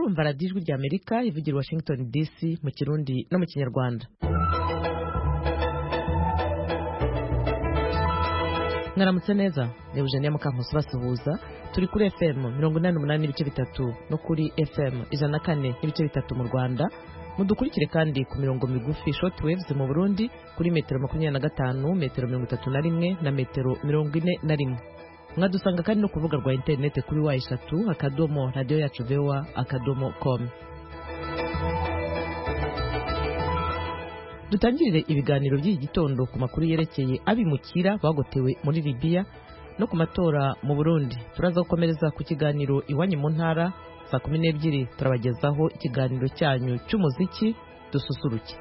murumva radiyo ijwi rya Amerika ivugira Washington DC mu Kirundi no mu Kinyarwanda. Mwaramutse neza, ni Eugenia Mukankusi basuhuza. Turi kuri FM 88.3 no kuri FM 104.3 mu Rwanda. Mudukurikire kandi ku mirongo migufi shortwaves mu Burundi kuri metero 25, metero 31 na metero 41. Mwadusanga kandi no kuvuga rwa internet kuri wa3 akadomo radio yacu voa.com. Dutangirire ibiganiro by'iki gitondo ku makuru yerekeye abimukira bagotewe muri Libya no ku matora mu Burundi. Turaza gukomereza ku kiganiro iwanyu mu ntara saa 12 turabagezaho ikiganiro cyanyu cy'umuziki dususuruke.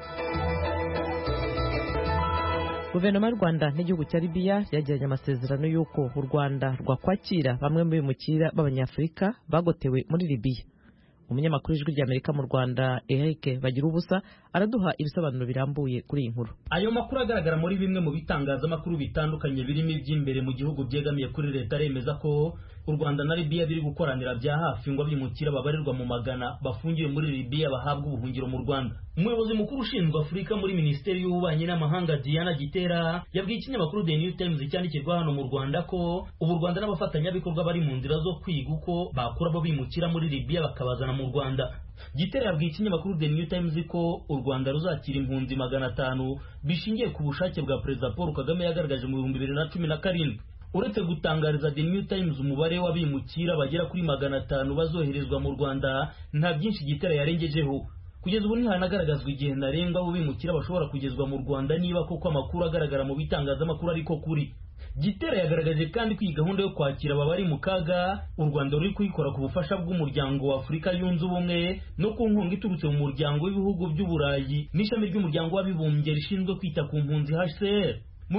Guverinoma y'u Rwanda n'igihugu cya Libya yagiranye amasezerano y'uko u Rwanda rwakwakira bamwe mu bimukira b'Abanyafurika bagotewe muri Libya. Umunyamakuru w'ijwi rya Amerika mu Rwanda Eric Bagirubusa araduha ibisobanuro birambuye kuri iyi nkuru. Ayo makuru agaragara muri bimwe mu bitangazamakuru bitandukanye birimo iby'imbere mu gihugu byegamiye kuri leta remeza ko u Rwanda na Libya biri gukoranira bya hafi ngo abimukira babarirwa mu magana bafungiwe muri Libya bahabwa ubuhungiro mu Rwanda. Umuyobozi mukuru ushinzwe Afurika muri Minisiteri y'Ububanyi n'Amahanga Diana Gitera yabwiye ikinyamakuru The New Times cyandikirwa hano mu Rwanda ko ubu Rwanda n'abafatanyabikorwa bari mu nzira zo kwiga uko bakura abo bimukira muri Libya bakabazana mu Rwanda. Gitera yabwiye ikinyamakuru The New Times ko u Rwanda ruzakira impunzi 500 bishingiye ku bushake bwa Perezida Paul Kagame yagaragaje mu 2017. Uretse gutangariza The New Times umubare w'abimukira bagera kuri 500 bazoherezwa mu Rwanda, nta byinshi Gitera yarengejeho. Kugeza ubu ntihanagaragazwa igihe ntarengwa abo bimukira bashobora kugezwa mu Rwanda niba koko amakuru agaragara mu bitangazamakuru ariko kuri. Gitera yagaragaje kandi ko iyi gahunda yo kwakira abari mu kaga u Rwanda ruri kuyikora ku bufasha bw'umuryango wa Afurika yunze ubumwe no ku nkunga iturutse mu muryango w'ibihugu by'Uburayi n'ishami ry'umuryango w'abibumbye rishinzwe kwita ku mpunzi HCR. Mu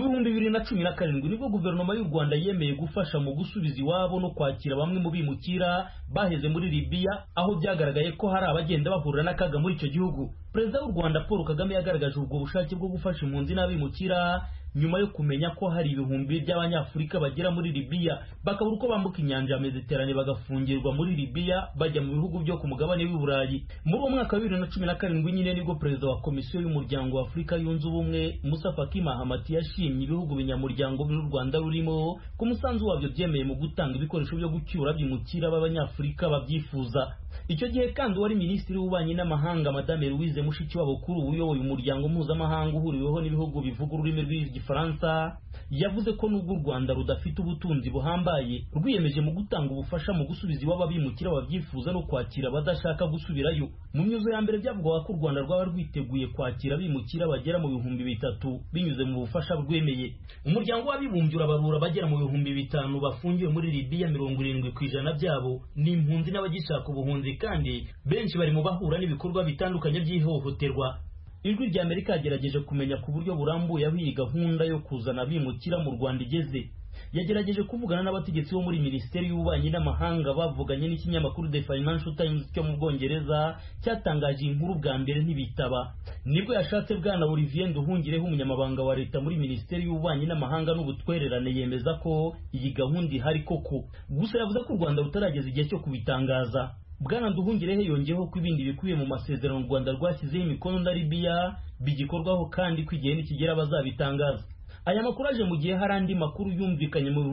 2017 nibwo guverinoma y'u Rwanda yemeye gufasha mu gusubiza iwabo no kwakira bamwe mu bimukira baheze muri Libya, aho byagaragaye ko hari abagenda bahurira n'akaga muri icyo gihugu. Perezida w'u Rwanda Paul Kagame yagaragaje ubwo bushake bwo gufasha impunzi n'abimukira nyuma yo kumenya ko hari ibihumbi by'Abanyafurika bagera muri Libya bakabura uko bambuka inyanja ya Mediterane bagafungirwa muri Libya bajya mu bihugu byo ku mugabane w'Uburayi. Muri uwo mwaka wa 2017 nyine nibwo perezida wa komisiyo y'umuryango wa Afurika yunze ubumwe Musa Faki Mahamat yashimye ibihugu binyamuryango by'u Rwanda rurimo ku musanzu wabyo byemeye mu gutanga ibikoresho byo gucyura abimukira b'Abanyafurika babyifuza. Icyo gihe kandi wari Minisitiri w'Ububanyi n'Amahanga Madame Louise Mushikiwabo kuri uyoboye umuryango mpuzamahanga uhuriweho n'ibihugu bivuga ururimi rw'Igifaransa yavuze ko n'ubwo u Rwanda rudafite ubutunzi buhambaye rwiyemeje mu gutanga ubufasha mu gusubiza iwabo abimukira babyifuza no kwakira badashaka gusubirayo. Mu myuzo ya mbere byavugaga ko u Rwanda rwaba rwiteguye kwakira abimukira bagera mu 3,000 binyuze mu bufasha rwemeye. Umuryango w'abibumbye urabarura bagera mu 5,000 bafungiwe muri Libya, 70% byabo ni impunzi n'abagishaka ubuhunzi kandi benshi bari mu bahura n'ibikorwa bitandukanye by'ihohoterwa. Ijwi rya Amerika yagerageje kumenya ku buryo burambuye aho iyi gahunda yo kuzana abimukira mu Rwanda igeze. Yagerageje kuvugana n'abategetsi bo muri Minisiteri y'Ububanyi n'Amahanga bavuganye n'ikinyamakuru The Financial Times cyo mu Bwongereza cyatangaje inkuru bwa mbere ntibitaba. Nibwo yashatse bwana Olivier Nduhungireho umunyamabanga wa leta muri Minisiteri y'Ububanyi n'Amahanga n'ubutwererane yemeza ko iyi gahunda ihari koko. Gusa yavuze ko u Rwanda rutarageza igihe cyo kubitangaza. Bwana Nduhungirehe yongeyeho ko ibindi bikubiye mu masezerano u Rwanda rwashyizeho imikono na Libya bigikorwaho kandi ko igihe nikigera bazabitangaza. Aya makuru aje mu gihe hari andi makuru yumvikanye mu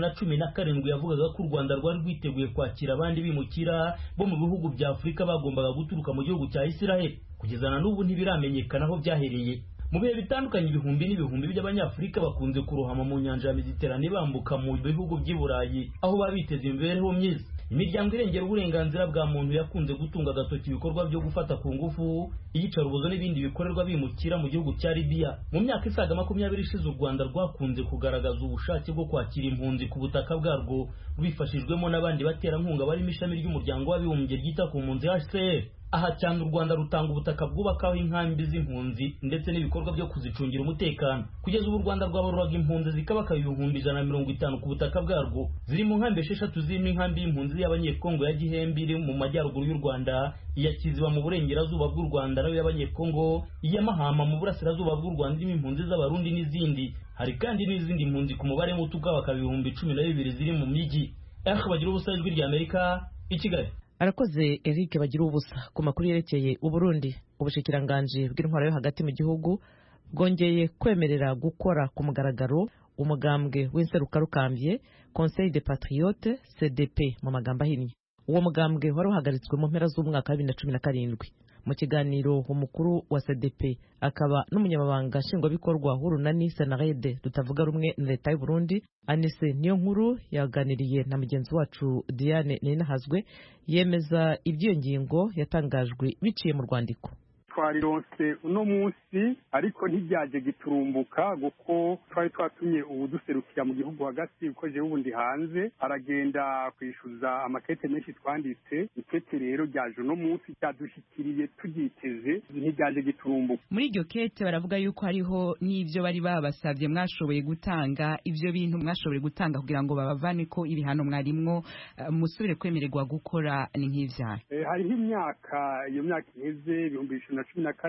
2017 yavugaga ko u Rwanda rwari rwiteguye kwakira abandi bimukira bo mu bihugu bya Afurika bagombaga guturuka mu gihugu cya Israel. Kugeza na n'ubu ntibiramenyekana aho byahereye. Mu bihe bitandukanye ibihumbi n'ibihumbi by'Abanyafurika bakunze kurohama mu nyanja ya Mediterane bambuka mu bihugu by'Iburayi aho babiteze imibereho myiza. Imiryango irengera uburenganzira bwa muntu yakunze gutunga agatoki ibikorwa byo gufata ku ngufu, iyicarubozo n'ibindi bikorerwa bimukira mu gihugu cya Libya. Mu myaka isaga 20 ishize u Rwanda rwakunze kugaragaza ubushake bwo kwakira impunzi ku butaka bwarwo rwifashijwemo n'abandi baterankunga barimo ishami ry'umuryango w'abibumbye ryita ku mpunzi HCR. Aha cyane u Rwanda rutanga ubutaka bwubakaho inkambi z'impunzi ndetse n'ibikorwa byo kuzicungira umutekano. Kugeza ubu u Rwanda rwabaruraga impunzi zikabaka 150 ku butaka bwarwo. Ziri mu nkambi 6 zirimo inkambi y'impunzi y'Abanyekongo ya Gihembe iri mu majyaruguru y'u Rwanda, iya Kiziba mu burengerazuba bw'u Rwanda nayo y'Abanyekongo, iya Mahama mu burasirazuba bw'u Rwanda irimo impunzi z'Abarundi n'izindi. Hari kandi n'izindi impunzi ku mubare muto ukabaka 12,000 ziri mu mijyi. Bagira ubusa ijwi rya Amerika i Kigali. arakoze Eric bagira ubusa ku makuru yerekeye Uburundi. Ubushikiranganji bw'intwaro yo hagati mu gihugu bwongeye kwemerera gukora ku mugaragaro umugambwe w'inserukakambye Conseil des Patriotes CDP mu magambo ahinnye. Uwo mugambwe wari uhagaritswe mu mpera z'umwaka wa 2017. Mu kiganiro umukuru wa CDP akaba n'umunyamabanga nshingwabikorwa w'urunani Senarede rutavuga rumwe na leta y'u Burundi, Anise Niyonkuru yaganiriye na mugenzi wacu Diane Ninahazwe yemeza ibyo ngingo yatangajwe biciye mu rwandiko. Twarironse uno munsi ariko ntibyaje giturumbuka guko twari twatumye ubuduserukira mu gihugu hagati uko je ubundi hanze aragenda kwishuza amakete menshi twanditse. Ikete rero ryaje uno munsi cyadushikiriye tugiteze ntibyaje giturumbuka. Muri iryo kete baravuga yuko hariho n'ivyo bari babasavye mwashoboye gutanga, ivyo bintu mwashoboye gutanga kugira ngo babavane ko ibihano mwarimwo musubire kwemererwa gukora ni nk'ivyaha. Hariho imyaka, iyo myaka iheze 2014,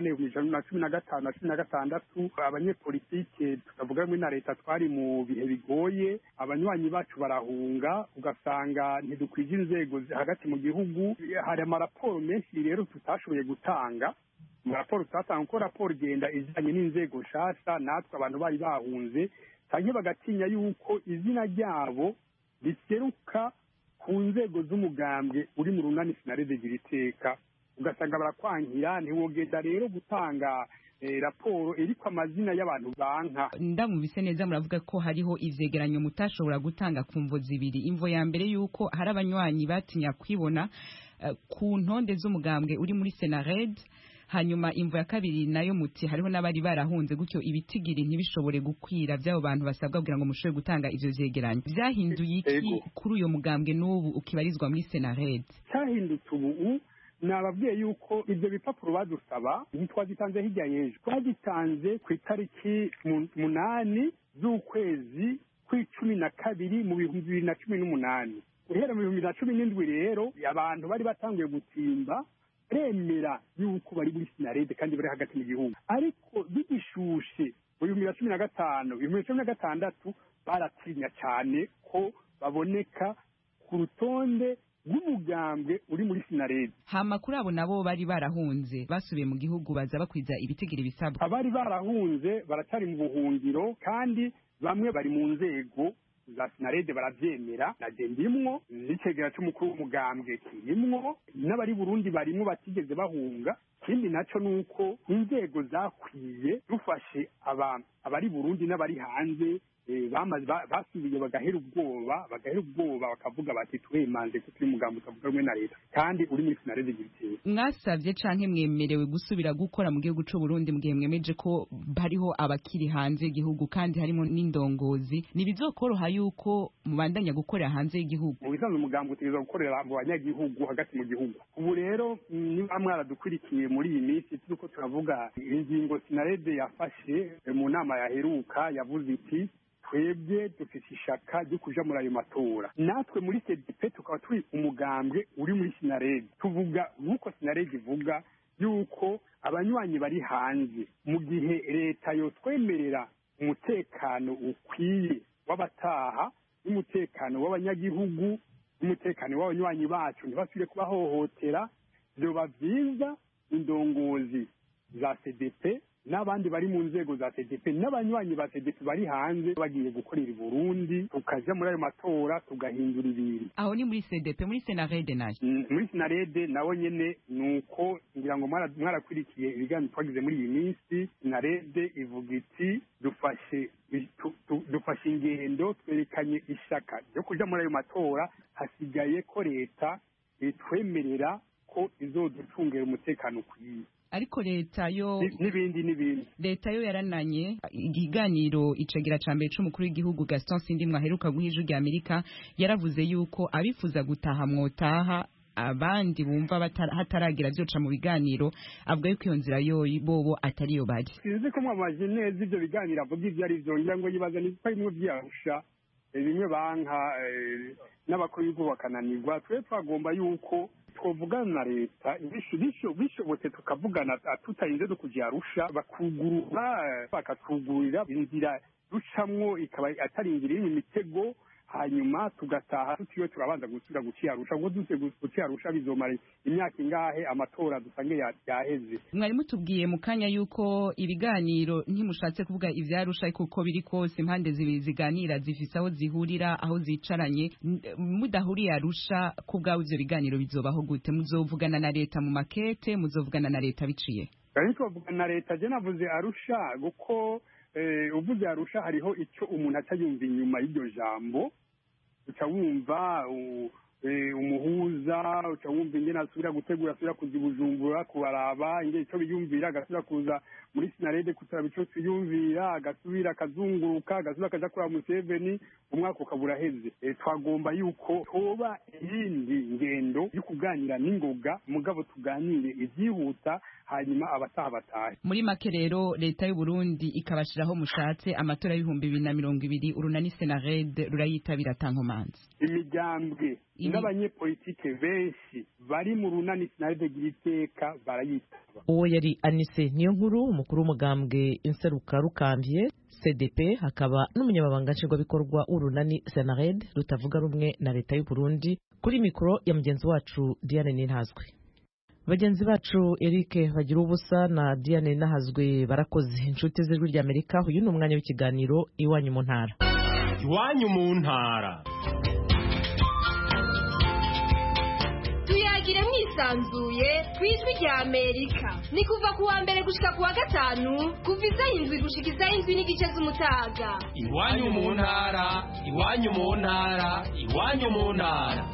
2015, 2016 abanyepolitike tukavuga muri na leta twari mu bihe bigoye, abanywanyi bacu barahunga ugasanga ntidukwije inzego hagati mu gihugu. Hari amaraporo menshi rero tutashoboye gutanga, amaraporo tutatanga ko raporo igenda ijanye n'inzego nshasha, natwe abantu bari bahunze canke bagatinya yuko izina ryabo riseruka ku nzego z'umugambwe uri mu runani Senarede Giriteka, ugasanga barakwangira. Ntiwogenda rero gutanga raporo iriko amazina y'abantu banka. Ndamubise neza muravuga ko hariho ivyegeranyo mutashobora gutanga ku mvo zibiri. Imvo ya mbere yuko hari abanywanyi batinya kwibona ku ntonde z'umugambwe uri muri Senarede, hanyuma imvo ya kabiri nayo muti hariho n'abari barahunze gutyo ibitigiri ntibishobore gukwira by'abo bantu basabwa kugira ngo mushobore gutanga ivyo vyegeranyo. Vyahinduye iki kuri uyo mugambwe n'ubu ukibarizwa muri Senarede? Cyahindutse ubu nababwiye yuko ibyo bipapuro badusaba ntitwagitanze hirya y'ejo, twagitanze ku itariki 8 z'ukwezi kwa12 mu 2018. Guhera mu 2017 rero abantu bari batangiye gutimba remera yuko bari muri Senarede kandi bari hagati mu gihugu, ariko bigishushe mu 2015, 2016 baratinya cyane ko baboneka ku rutonde rw'umugambwe uri muri Senarede. Hama kuri abo nabo bari barahunze basubiye mu gihugu baza bakwiza ibitigiri bisabwa. Abari barahunze baratari mu buhungiro kandi bamwe bari mu nzego za Senarede baravyemera, naje ndimwo, n'icegera c'umukuru w'umugambwe kirimwo, n'abari Burundi barimwo batigeze bahunga. Ikindi naco nuko inzego zakwiye dufashe abari Burundi n'abari hanze basubiye bagahera ubwoba bakavuga bati twemanze ko turi mugambo utavuga rumwe na leta kandi uri muri Senarede Giriteka. Mwasavye canke mwemerewe gusubira gukora mu gihugu c'u Burundi mugihe mwemeje ko hariho abakiri hanze y'igihugu kandi harimo n'indongozi, nibizokoroha yuko mubandanya gukorera hanze y'igihugu? Mu bisanzwe umugambo utegerezwa gukorera mu banyagihugu hagati mu gihugu. Ubu rero niba mwaradukurikiye muri iyi minsi turiko turavuga ingingo Senarede yafashe mu nama yaheruka, yavuze iti twebwe dufite ishaka ryo kuja muri ayo matora. Natwe muri CDP tukaba turi umugambwe uri muri Senarede, tuvuga nk'uko Senarede ivuga yuko abanywanyi bari hanze, mu gihe leta yotwemerera umutekano ukwiye w'abataha n'umutekano w'abanyagihugu n'umutekano w'abanywanyi bacu ntibasubire kubahohotera, vyoba vyiza indongozi za CDP n'abandi bari mu nzego za CDP n'abanywanyi ba CDP bari hanze bagiye gukorera i Burundi, tukaja muri ayo matora tugahindura ibintu. Aho ni muri CDP. Muri Senarede nayo muri Senarede nawo nyene nuko ngira ngo mwarakwirikiye ibiganiro twagize muri iyi minsi. Senarede ivuga iti dufashe ingendo, twerekanye ishaka ryo kuja muri ayo matora, hasigaye ko leta itwemerera ko izoducungera umutekano ukwiye. Ariko leta yo n'ibindi leta yo yarananye ikiganiro icagira cambere c'umukuru w'igihugu Gaston Sindimwe aheruka guha ijwi rya Amerika, yaravuze yuko abifuza gutaha mwotaha, abandi bumva hataragira byoca mu biganiro, avuga yuko iyo nzira yo bobo atariyo bari. Sinzi ko mwamaje neza ivyo biganiro avuga ivyo ari vyo, ngira ngo yibaza ni ko imwe vyarusha bimwe banka n'abakuru b'igihugu bakananirwa. Twe twagomba yuko twovugana na leta bishobotse tukavugana tutarinze no kuja Arusha, bakugurura bakatugurira inzira ducamwo ikaba atari inzira iri mu mitego, hanyuma tugataha tutiwe turabanza gusubira guciyarusha ngo duse guciyarusha bizomara imyaka ingahe amatora dusange yaheze. Mwari mutubwiye mu kanya yuko ibiganiro ntimushatse kuvuga ivyarusha kuko biri kose impande zibiri ziganira zifise aho zihurira aho zicaranye mudahuriye Arusha kubwa ivyo biganiro bizobaho gute? Muzovugana na leta mu makete, muzovugana na leta biciye? Ariko tuvugana na leta, je navuze Arusha guko uvuze Arusha hariho icyo umuntu atayumva inyuma y'iryo jambo, uca wumva umuhuza, uca wumva ingene asubira gutegura, asubira kuza Bujumbura kubaraba ingene icyo biyumvira, agasubira kuza muri Sinarede kutaraba icyo tuyumvira, agasubira akazunguruka, agasubira akaja kuri Museveni, umwaka ukabura heze. Twagomba yuko hoba iyindi ngendo yo kuganira n'ingoga, mugabo tuganire ivyihuta hanyuma abataha batahe. Muri make rero leta y'u Burundi ikabashiraho mushatse amatora y'ibihumbi 2020 urunani Senarede rurayitabira tankomanzi. Imigambwe n'abanyepolitike benshi bari mu runani Senarede giriteka barayitaba. Uwo yari Anise niyo nkuru umukuru w'umugambwe inseruka rukambye CDP, hakaba n'umunyamabanga nshingwabikorwa w'urunani Senarede rutavuga rumwe na leta y'u Burundi, kuri mikoro ya mugenzi wacu Diane Nintazwe. Bagenzi bacu Eric bagira ubusa na Diane Nahazwe barakoze. Inshuti z'ijwi rya Amerika, uyu ni umwanya w'ikiganiro iwanyu mu ntara. Iwanyu mu ntara. Tuyagire mwisanzuye kwijwi rya Amerika. Ni kuva kuwa mbere gushika kuwa gatanu, kuva izayindwi gushika izayindwi n'igice z'umutaga. Iwanyu mu ntara, iwanyu mu ntara, iwanyu mu ntara.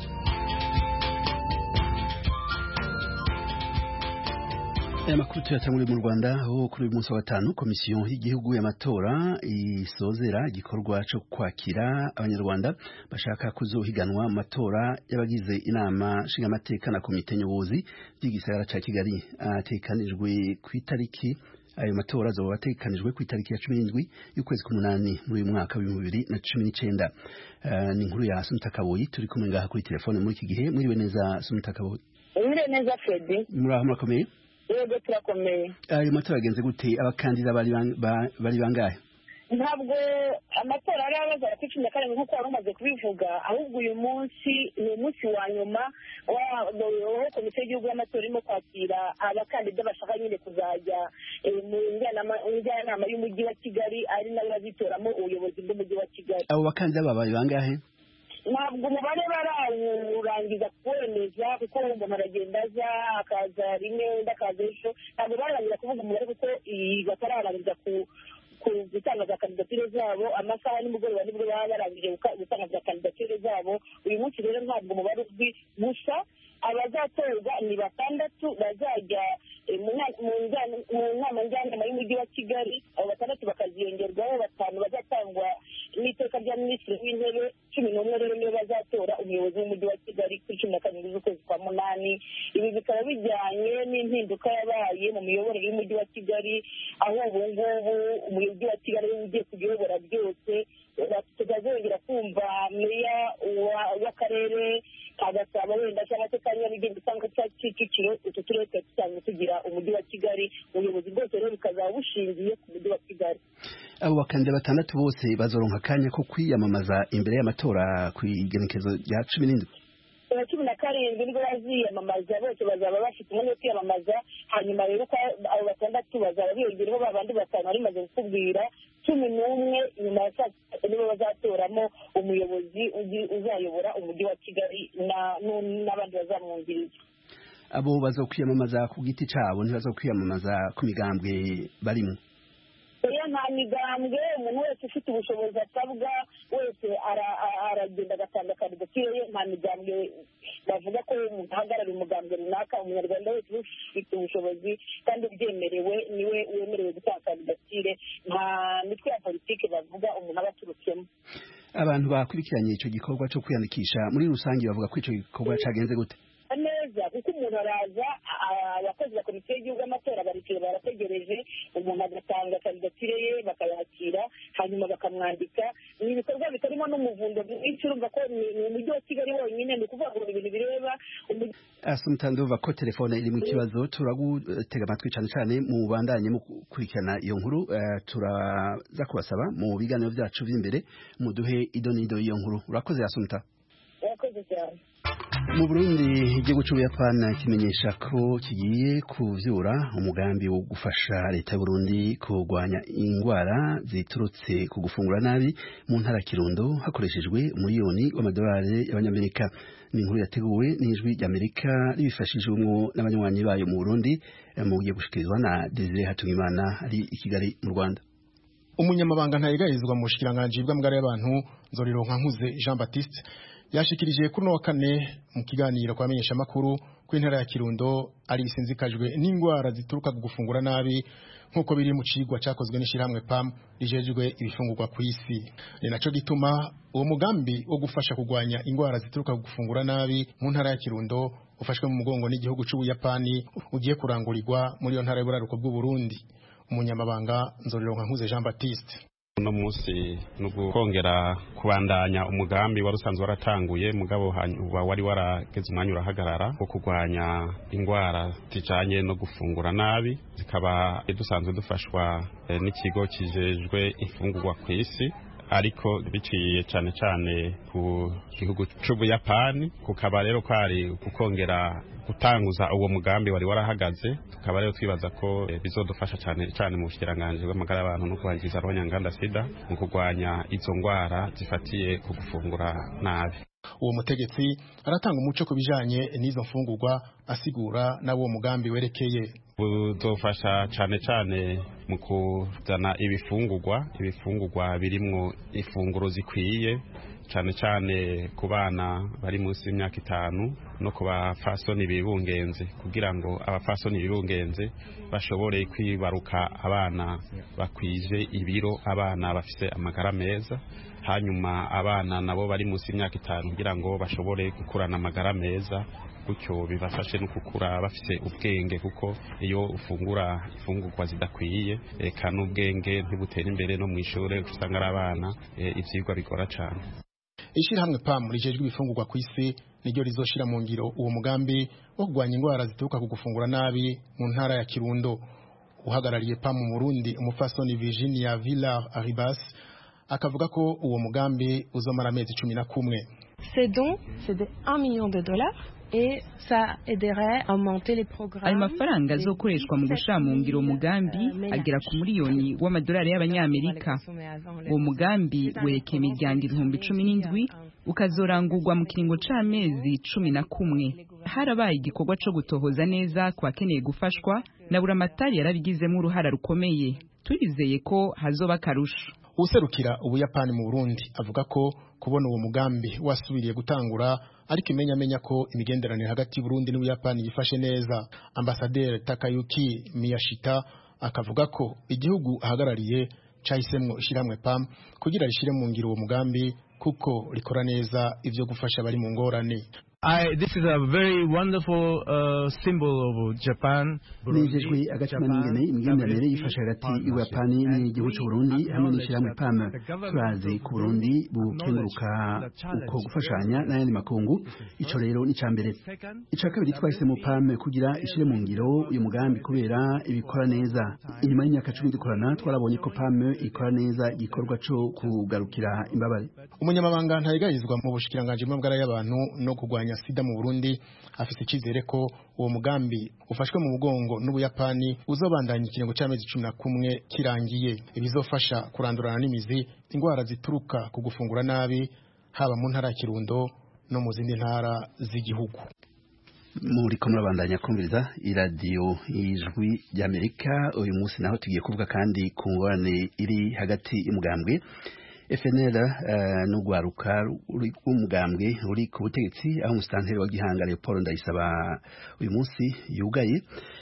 Aya makuru tuyatanguriye mu Rwanda, aho kuri uyu munsi wa gatanu komisiyo y'igihugu y'amatora isozera igikorwa cyo kwakira abanyarwanda bashaka kuzohiganwa mu matora y'abagize inama nshingamateka na komite nyobozi by'igisagara ca Kigali. Atekanijwe ku itariki ayo matora azoba atekanijwe ku itariki ya 17 y'ukwezi k'umunani muri uyu mwaka wa 2019. Ni inkuru ya Sumita Kaboyi, turi kumwe ngaha kuri telefone muri iki gihe. Mwiriwe neza Sumita Kaboyi. Mwiriwe neza Fred. Muraho murakomeye? Yego turakomeye. Ayo matora agenze gute? Abakandida bari bangahe? Ntabwo amatora ari abaza ku 14 nk'uko wari umaze kubivuga, ahubwo uyu munsi ni umunsi wa nyuma wa komite y'igihugu y'amatora irimo kwakira abakandida bashaka nyine kuzajya mu njyanama y'umujyi wa Kigali, ari nabo bazitoramo ubuyobozi bw'umujyi wa Kigali. Abo bakandida babaye bangahe? Ntabwo umubare barawurangiza kuwemeza kuko umuntu aragenda aza akaza rimwe undi akaza ejo, ntabwo barangiza kuvuga umubare kuko batararangiza gutangaza kandidatire zabo. Amasaha nimugoroba nibwo baba barangije gutangaza kandidatire zabo. Uyu munsi rero ntabwo umubare uzwi, gusa abazatorwa ni 6 bazajya mu nama njyanama y'umujyi wa Kigali. Abo 6 bakaziyongerwaho 5 bazatangwa n'iteka rya minisitiri w'intebe. 11 rero niyo bazatora umuyobozi w'umujyi wa Kigali kuri 12 z'ukwezi kwa munani. Ibi bikaba bijyanye n'impinduka yabaye mu miyoborere y'umujyi wa Kigali, aho ubu ngubu umujyi wa Kigali ugiye kuyobora byose. Tuzazongera kumva meya w'akarere agasaba wenda cyangwa se Nyarugenge cyangwa Kicukiro, utu turere tusanzwe tugira umujyi wa Kigali. Ubuyobozi bwose rero bukazaba bushingiye ku mujyi wa Kigali. Abo bakandida 6 bose bazoronka akanya ko kwiyamamaza imbere y'amatora ku igenekezo rya 17. 17 nibwo baziyamamaza, bose bazaba bafite umwanya wo kwiyamamaza. Hanyuma rero abo 6 bazaba biyongereho babandi 5 ari maze kukubwira 11 nyuma ya saa nibo bazatoramo umuyobozi uzayobora umujyi wa Kigali n'abandi bazamwungiriza. Abo bazokwiyamamaza ku giti cabo ntibazokwiyamamaza ku migambwe barimo. Oya, nta migambwe. Umuntu wese ufite ubushobozi asabwa wese aragenda agatanga kandidatire ye. Nta migambwe bavuga ko umuntu ahagarariye umugambwe runaka. Umunyarwanda wese ufite ubushobozi kandi ubyemerewe niwe wemerewe gutanga kandidatire. Nta mitwe ya politiki bavuga umuntu aba aturutsemo. Abantu bakurikiranye icyo gikorwa cyo kwiyandikisha muri rusange bavuga ko icyo gikorwa cyagenze gute? Neza, kuko umuntu araza abakozi ba komisiyo y'igihugu y'amatora baricaye barategereje, umuntu agatanga kandidatire ye bakayakira hanyuma bakamwandika. Ni ibikorwa bitarimo n'umuvundo mwinshi, urumva ko ni umujyi wa Kigali wonyine, ni ukuvuga ngo ibintu bireba Asumta ndumva ko telefone iri mu kibazo, turagutega amatwi cyane cyane mu bandanye mu kurikirana iyo nkuru. Turaza kubasaba mu biganiro byacu by'imbere muduhe idonido iyo nkuru. Urakoze Asumta. Urakoze cyane. Mu Burundi igihugu cy'Ubuyapani kimenyesha ko kigiye kuvyura umugambi wo gufasha leta y'u Burundi kurwanya ingwara ziturutse ku gufungura nabi mu ntara Kirundo hakoreshejwe miliyoni w'amadolari y'abanyamerika. Ni inkuru yateguwe n'ijwi ry'Amerika ribifashijwemo n'abanywanyi bayo mu Burundi, mu giye gushikirizwa na Desire Hatungimana ari i Kigali mu Rwanda. Umunyamabanga ntayigarizwa mu bushikiranganje bw'amagara y'abantu Nzorironka Nkuze Jean Baptiste yashikirije kuri no kane mu kiganiro kwa menyesha makuru ku intara ya Kirundo ari isinzikajwe n'ingwara zituruka gufungura nabi nkuko biri mu cigwa cyakozwe n'ishiramwe PAM rijejwe ibifungurwa ku isi. Ni naco gituma uwo mugambi wo gufasha kugwanya ingwara zituruka gufungura nabi mu ntara ya Kirundo ufashwe mu mugongo n'igihugu c'Ubuyapani ugiye kurangurirwa muri yo ntara y'uburaruko bw'u Burundi. Umunyamabanga Nzorironka Nkuze Jean Baptiste: uno munsi nugukongera kubandanya umugambi wari usanzwe waratanguye mugabo wari warageze umwanya urahagarara wo kurwanya ingwara zijanye no gufungura nabi, zikaba dusanzwe dufashwa n'ikigo kijejwe ifungurwa ku isi, ariko biciye cyane cyane ku gihugu c'Ubuyapani. Kukaba rero kwari gukongera gutanguza uwo mugambi wari warahagaze, tukaba rero twibaza ko bizodufasha cyane cyane mu bushikiranganje bw'amagara y'abantu no kubangiza abanyanganda sida mu kurwanya izo ngwara zifatiye ku gufungura nabi. Uwo mutegetsi aratanga umuco ku bijanye n'izo mfungurwa, asigura na uwo mugambi werekeye buzofasha cyane cyane mu kuzana ibifungurwa birimwo ifunguro zikwiye, cyane cyane ku bana bari munsi y'imyaka 5 no ku bafasoni bibungenze, kugira ngo abafasoni bibungenze bashobore kwibaruka abana bakwije ibiro, abana bafise amagara meza. Hanyuma abana nabo bari munsi y'imyaka 5 kugira ngo bashobore gukurana amagara meza, gutyo bibafashe no gukura bafise ubwenge, kuko iyo ufungura ifungurwa zidakwiye eka n'ubwenge ntibutera imbere no mw'ishure, usanga ari abana ivyigwa bigora cyane. Ishirahamwe PAM rijejwe ibifungurwa ku isi niryo rizoshira mu ngiro uwo mugambi wo kugwanya ingwara zituruka ku gufungura nabi mu ntara ya Kirundo. Uhagarariye PAM mu Burundi umufasoni Virginia Villar Arribas akavuga ko uwo mugambi uzomara amezi 11. Ces dons, c'est de $1 million et ça aiderait à monter les programmes. Ayo mafaranga azokoreshwa mu gushira mu ngiro umugambi agera ku miliyoni w'amadolari y'abanyamerika. Uwo mugambi werekeye imiryango 17,000 ukazorangurwa mu kiringo c'amezi 11. Harabaye igikorwa co gutohoza neza ku bakeneye gufashwa na buramatari yarabigizemo uruhara rukomeye. Turizeye ko hazoba karusho. Userukira Ubuyapani mu Burundi avuga ko kubona uwo mugambi wasubiriye gutangura ariko imenya ko imigenderanire hagati y'u Burundi n'Ubuyapani yifashe neza. Ambasaderi Takayuki Miyashita akavuga ko igihugu ahagarariye cahisemwo ishiramwe PAM kugira rishire mu ngiro uwo mugambi kuko rikora neza ivyo gufasha bari mu ngorane. This is a very wonderful symbol of Japan. Nijejwe agatima n'ingene imigenderanire yifasha hagati y'Ubuyapani n'igihugu cy'u Burundi hamwe n'ishyirahamwe PAM. Turazi ku Burundi bukenguruka uko gufashanya n'ayandi makungu. Ico rero ni cambere. Ica kabiri twahisemo PAM kugira ishire mu ngiro uyu mugambi kubera ibikora neza. Inyuma y'imyaka 10 dukorana twarabonye ko PAM ikora neza igikorwa cyo kugarukira imbabare. Umunyamabanga ntayigarizwa mu bushikiranganje bw'amagara y'abantu no kugwanya sida mu Burundi afite ikizere ko uwo mugambi ufashwe mu mugongo n'Ubuyapani uzobandanya ikiringo c'amezi 11 kirangiye. Ibizofasha kurandurana n'imizi ingwara zituruka ku gufungura nabi haba mu ntara ya Kirundo no mu zindi ntara z'igihugu. Muri ko murabandanya kumviriza iradiyo y'ijwi ry'Amerika. Uyu munsi naho tugiye kuvuga kandi ku ngorane iri hagati y'umugambwe FNL n'ugwaruka umugambwe uri ku butegetsi, aho umusitanteri wa Gihanga Leopold Ndayisaba uyu munsi yugaye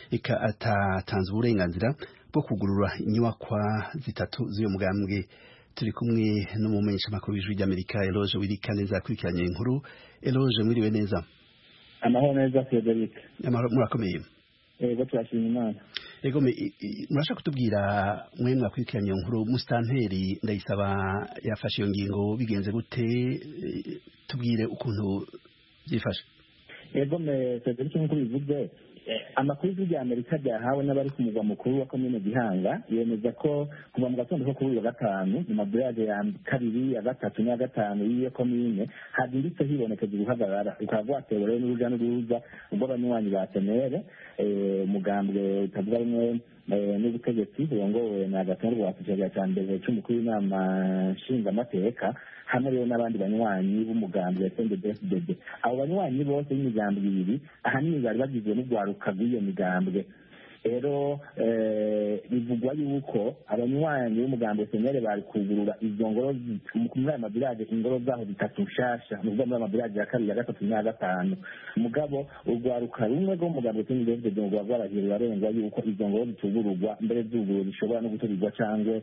atatanze uburenganzira bwo kugurura inyubakwa zitatu z'uyu mugambwe. Turi kumwe n'umumenyesha makuru w'ijwi ry'Amerika Eloge Wirikaneza akurikiranye inkuru. Eloge, mwiriwe neza? Amahoro neza Frederic. Amahoro, murakomeye? ego turashima Imana. Ego murashaka kutubwira mwe mwakurikiranye iyo nkuru Musitanteri Ndayisaba yafashe iyo ngingo bigenze gute, tubwire ukuntu byifashe. Ego Cedric nk'uko bivuze amakuru y'Ijwi ry'Amerika ryahawe n'abari ku mugwa mukuru wa komine Gihanga yemeza ko kuva mu gatondo ko kuri uyu wa gatanu mu maburage ya kabiri ya gatatu n'iya gatanu y'iyo komine hazindutse hibonekeza uruhagarara rukaba rwatewe rero n'uruja n'uruza rw'abanywanyi ba senere umugambwe utavuga rumwe n'ubutegetsi burongowe na Agathon Rwatubyaye cya mbere c'umukuru w'inama nshingamateka hamwe rero n'abandi banywanyi b'umugambi wa CNDD-FDD. Abo banywanyi bose b'imigambi ibiri ahanini bari bagizwe n'urwaruka rw'iyo migambwe. Rero bivugwa yuko abanywanyi b'umugambi wa CNL bari kugurura izo ngoro muri aya mabirage ingoro zaho zitatu nshasha muri amabirage ya kabiri ya gatatu n'iya gatanu. Mugabo urwaruka rumwe rw'umugambi wa CNDD-FDD ngo rwarahiriye barengwa yuko izo ngoro zitugururwa mbere z'uburo zishobora no guturirwa cyangwa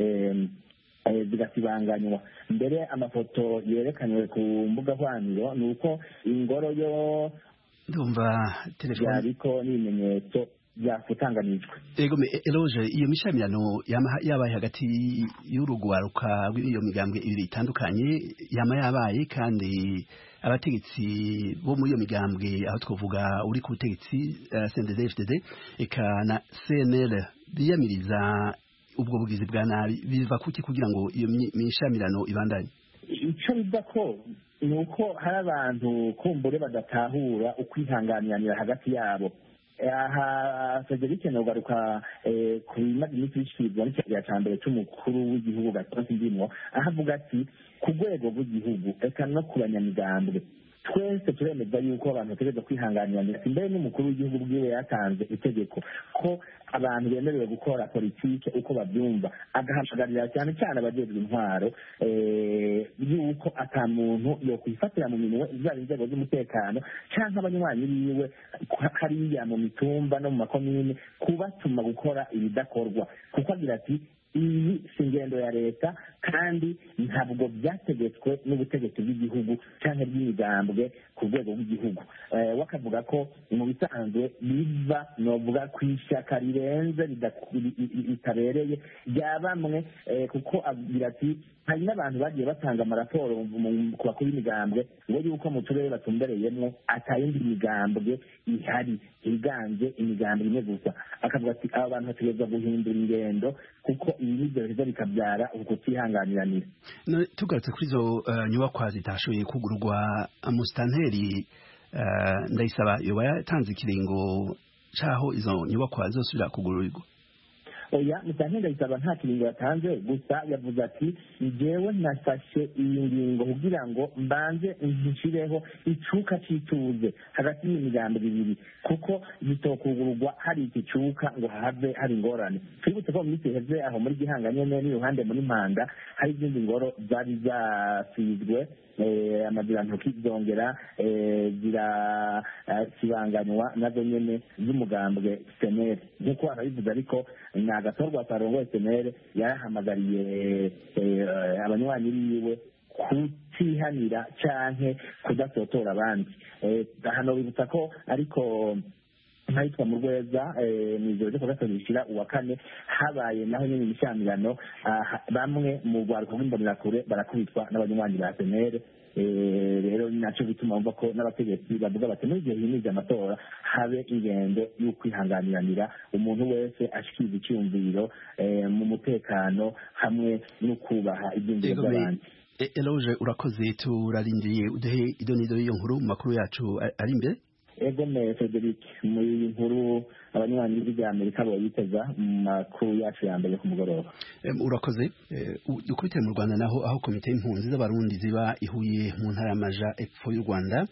zigasibanganywa. Mbere amafoto yerekanywe ku mbuga hwaniro ni uko ingoro yo ndumva telefone yariko n'ibimenyetso byafutanganijwe. Ego Eloge, iyo mishamirano yabaye hagati y'urugwaruka rw'iyo migambwe ibiri itandukanye yabaye kandi abategetsi bo muri iyo migambwe aho twavuga uri ku butegetsi CNDD-FDD eka na CNL biyamiriza ubwo bugizi bwa nabi biva kuki kugira ngo iyo mishamirano ibandanye? Ico biva ko nuko hari abantu kumbure badatahura ukwihanganira hagati yabo. Aha Frederic nogaruka ku bimaze iminsi bishyikirizwa n'ikiganiro cya mbere cy'umukuru w'igihugu Gatonsi ndimo ahavuga ati ku rwego rw'igihugu eka no ku banyamigambwe twese turemeza yuko abantu bategereza kwihanganira imbere n'umukuru w'igihugu bwiwe yatanze itegeko ko abantu bemerewe gukora politike uko babyumva agahamagarira cyane cyane abajejwe intwaro yuko ata muntu yokwifatira mu minwe zaba inzego z'umutekano cyangwa abanywanyi biwe hariya mu mitumba no mu makomine kubatuma gukora ibidakorwa kuko agira ati iyi si ingendo ya leta kandi ntabwo byategetswe n'ubutegetsi bw'igihugu cyangwa bw'imigambwe ku rwego rw'igihugu. Wakavuga ko mu bisanzwe biva novuga ku ishyaka rirenze ritabereye rya bamwe kuko agira ati hari n'abantu bagiye batanga amaraporo ku bakuru b'imigambwe ngo yuko mu turere batumbereyemo atayindi migambwe ihari higanje imigambwe imwe gusa. Akavuga ati aba bantu bategereza guhindura ingendo kuko ibi nibyo biza bikabyara ukutihanganiranira. Tugarutse kuri izo nyubakwa zitashoboye kugururwa Musitanteri Ndayisaba yoba yatanze ikiringo caho izo nyubakwa zosubira kugururirwa? Oya Musitanteri Ndayisaba nta kiringo yatanze gusa yavuze ati jewe nafashe iyi ngingo kugira ngo mbanze nshireho icuka c'ituze hagati y'imigambi ibiri kuko bitokugururwa hari ikicuka ngo have hari ingorane. Twibutse ko mu minsi iheze aho muri Gihanga nyene n'iruhande muri Mpanda hari izindi ngoro zari zasizwe amazirantoki zongera zirasibanganywa nazo nyene z'umugambwe CNL nk'uko arabivuze ariko ni Agathon Rwatubyaye CNL yarahamagariye abanywanyi biwe kutihanira canke kudasotora abandi. Hano bibutsa ko ariko nkayitwa mu Rweza mw'ijoro ryo kugatatu rishira uwa kane habaye naho nyine imishamirano bamwe mu rwaruka rw'imbonerakure barakubitwa n'abanywanyi ba CNL. Rero naco bituma bumva ko n'abategetsi bavuga bati muri gihe himirije amatora habe ingendo y'ukwihanganiranira umuntu wese ashikiriza icyumviro mu mutekano hamwe no kubaha ibyumviro by'abandi. Eloge urakoze turarindiye uduhe idonido y'iyo nkuru mu makuru yacu ari imbere. Ego Frederic muri nkuru abanywanyi b'Ijwi ry'Amerika boyiteza mu makuru yacu ya mbere ku mugoroba. Urakoze dukurikire mu Rwanda naho aho komite y'impunzi z'abarundi ziba ihuye mu ntara y'Amaja epfo y'u Rwanda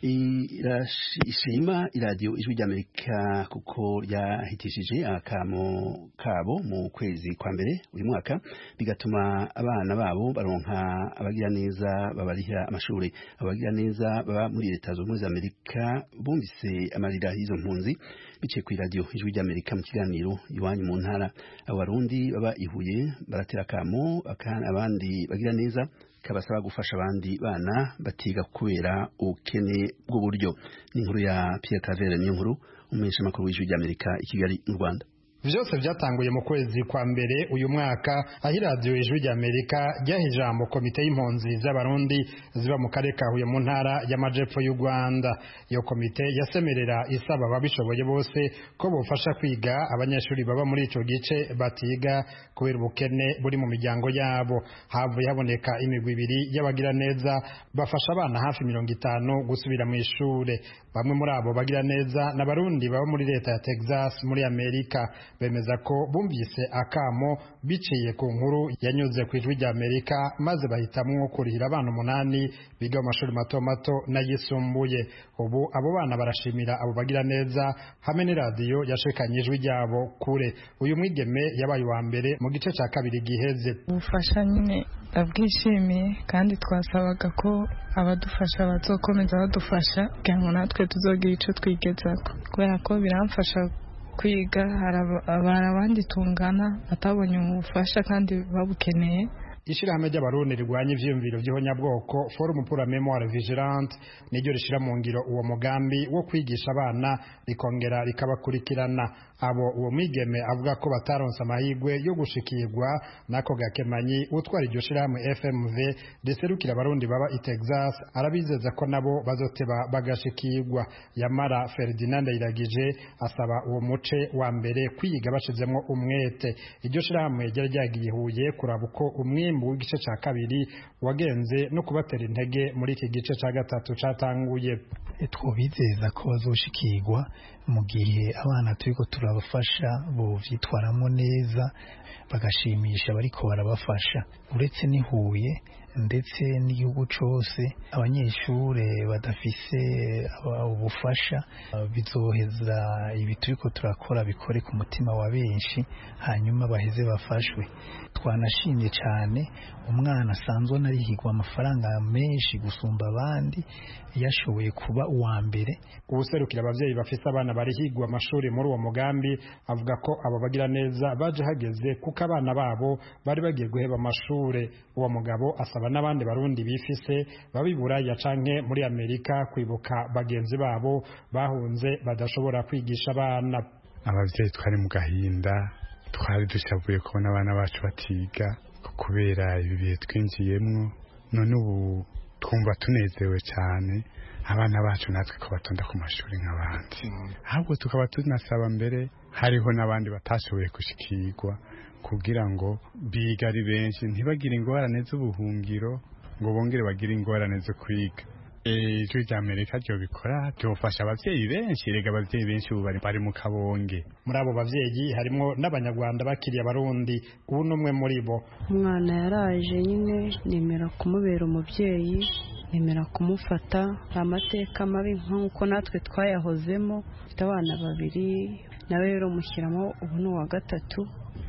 ishima iradiyo Ijwi ry'Amerika kuko ryahitishije akamo kabo mu kwezi kwa mbere uyu mwaka bigatuma abana babo baronka abagira neza babarihira amashuri. Abagira neza baba muri Leta Zunze Ubumwe za Amerika bumvise amarira y'izo mpunzi biciye ku iradiyo Ijwi ry'Amerika mu kiganiro iwanyu mu ntara. Abarundi baba ihuye baratera akamo abandi bagira neza kabasaba gufasha abandi bana batiga kubera ubukene bw'uburyo. Ni inkuru ya Pierre Claver niyo nkuru umumenyesha makuru w'Ijwi ry'Amerika i Kigali mu Rwanda. Vyose vyatanguye mu kwezi kwa mbere uyu mwaka aho iradiyo Ijwi ry'Amerika ryaha ijambo komite y'impunzi z'abarundi ziba mu karere ka Huye mu ntara y'amajepfo y'u Rwanda. Iyo komite yasemerera isaba ababishoboye bose ko bofasha kwiga abanyeshuri baba muri ico gice batiga kubera ubukene buri mu miryango yabo. Havuye haboneka imigwi ibiri y'abagira neza bafasha abana hafi 50 gusubira mu ishure. Bamwe muri abo bagira neza n'abarundi baba muri leta ya Texas muri Amerika. Bemeza ko bumvise akamo biciye ku nkuru yanyuze ku Ijwi ry'Amerika maze bahitamwo kurihira abana 8 biga mu mashuri mato mato n'ayisumbuye. Ubu abo bana barashimira abo bagira neza hamwe n'iradiyo yashikanye ijwi ryabo kure. Uyu mwigeme yabaye wa mbere mu gice cya kabiri giheze. Ubufasha nyine abwishimiye kandi twasabaga ko abadufasha bazokomeza badufasha kugira ngo natwe tuzogira ico twigezako kubera ko biramfasha kwiga. Hari abandi tungana batabonye ubufasha kandi babukeneye. Ishirahamwe ry'abarundi rigwanya ivyiyumviro vy'ihonyabwoko Forum pour la Mémoire Vigilante niryo rishira mu ngiro uwo mugambi wo kwigisha abana rikongera rikabakurikirana. Abo uwo mwigeme avuga ko bataronse amahirwe yo gushikirwa nako gakemanyi utwara iryo shirahamwe FMV riserukira abarundi baba i Texas arabizeza ko nabo bazoteba bagashikirwa. Yamara Ferdinand Iragije asaba uwo muce wa mbere kwiga bashizemwo umwete. Iryo shirahamwe ryari ryagiye Huye kuraba uko umwimbu w'igice cya kabiri wagenze no kubatera intege muri iki gice cya gatatu catanguye. Twobizeza ko bazoshikirwa mu gihe abana turiko turabafasha bo vyitwaramo neza bagashimisha bariko barabafasha. Uretse ni Huye ndetse n'igihugu cose abanyeshure badafise ubufasha bizoheza ibi turiko turakora bikore ku mutima wa benshi hanyuma baheze bafashwe. Twanashimye cyane umwana asanzwe narihigwa amafaranga menshi gusumba abandi yashoboye kuba uwa mbere. Ubuserukira abavyeyi bafise abana barihigwa amashuri muri uwo mugambi avuga ko abo bagira neza baje hageze kuko abana babo bari bagiye guheba amashure. Uwo mugabo asaba n'abandi barundi bifise babiburaya canke muri Amerika kwibuka bagenzi babo bahunze badashobora kwigisha abana. Abavyeyi twari mu gahinda, twari dushavuye kubona abana bacu batiga kubera ibi bihe twinjiyemwo. None ubu twumva tunezewe cyane abana bacu natwe ko batonda ku mashuri nk'abandi. Ahubwo tukaba tunasaba mbere hariho n'abandi batashoboye gushikirwa kugira ngo biga ari benshi ntibagire ingorane z'ubuhungiro ngo bongere bagire ingorane zo kwiga. Ijwi ry'Amerika ryo bikora ryofasha abavyeyi benshi. Rega abavyeyi benshi ubu bari mu kabonge. Muri abo bavyeyi harimo n'abanyarwanda bakiriye abarundi. Ubu numwe muri bo. Umwana yaraje nyine nemera kumubera umuvyeyi, nemera kumufata. Amateka mabi nk'uko natwe twayahozemo. Mfite abana 2 nawe rero mushyiramo ubu ni uwa 3.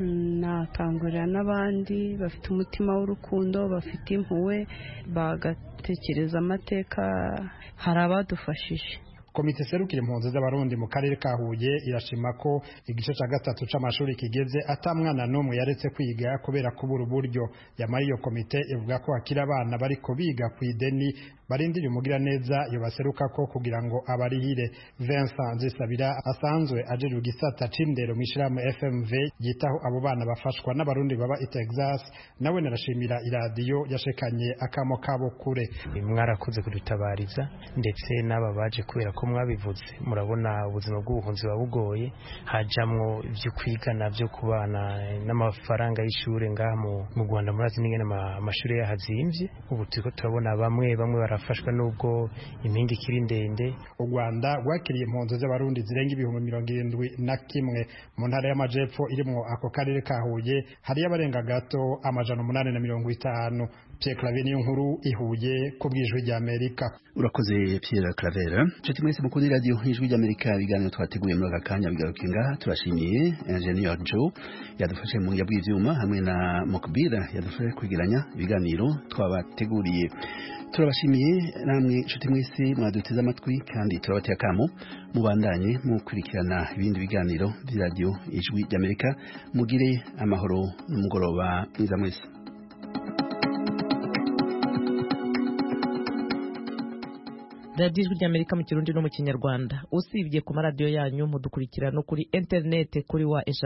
Nakangurira n'abandi bafite umutima w'urukundo, bafite impuhwe, bagatekereza amateka. Hari abadufashije. Komite serukira impunzi z'abarundi mu karere ka Huye irashima ko igice cya gatatu c'amashuri kigeze atamwana n'umwe yaretse kwiga kubera kubura uburyo. Yamara iyo komite ivuga ko akira abana bariko biga ku ideni barindira umugira neza iyo baseruka ko kugira ngo abarihire. Vincent Zisabira asanzwe ajejwe gisata c'indero mu ishirahamwe FMV yitaho abo bana bafashwa n'abarundi baba i Texas. Nawe narashimira iradiyo yashekanye akamo kabo kure. Mwarakoze kudutabariza ndetse n'aba baje kubera ko mwabivuze. Murabona ubuzima bw'ubuhunzi babugoye, hajamwo ibyo kwiga navyo kubana n'amafaranga y'ishure ngaha mu Rwanda. Murazi n'ingene amashuri yahazimvye. Ubu turiko turabona bamwe barafashwa nubwo impinga ikiri ndende. U Rwanda rwakiriye impunzi z'abarundi zirenga 71,000 mu ntara y'amajepfo irimwo ako karere ka Huye. Hari abarenga gato 850. Pierre Claver niyo nkuru ihuye ku bw'Ijwi ry'Amerika. Urakoze Pierre Claver. Nshuti mwese mukunda radio Ijwi ry'Amerika ibiganiro twateguye muri aka kanya bigarukinga. Turashimiye Engineer Joe yadufashe mu bw'ivyuma hamwe na Mokbira yadufashe kwigiranya ibiganiro twabateguriye. Turabashimiye namwe nshuti mwese mwaduteze amatwi kandi turabateye akamo mubandanye mukurikirana ibindi biganiro bya radio Ijwi ry'Amerika. Mugire amahoro n'umugoroba mwiza mwese. radiyo ijwi ry'Amerika mu Kirundi no mu Kinyarwanda. Usibye ku maradiyo yanyu mudukurikira no kuri interinete kuri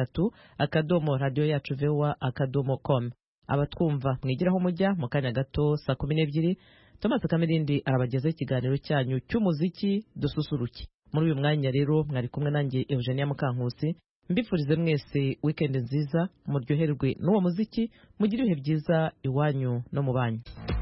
wa@radio-yacu.voa.com. Abatwumva mwigiraho mujya mu kanya gato saa 12 Thomas Kamirindi arabagezaho ikiganiro cyanyu cy'umuziki dususuruke. Muri uyu mwanya rero mwari kumwe nanjye Eugenia Mukankusi. Mbifurize mwese weekend nziza, muryoherwe n'uwo muziki, mugire ibihe byiza iwanyu no mu banyu.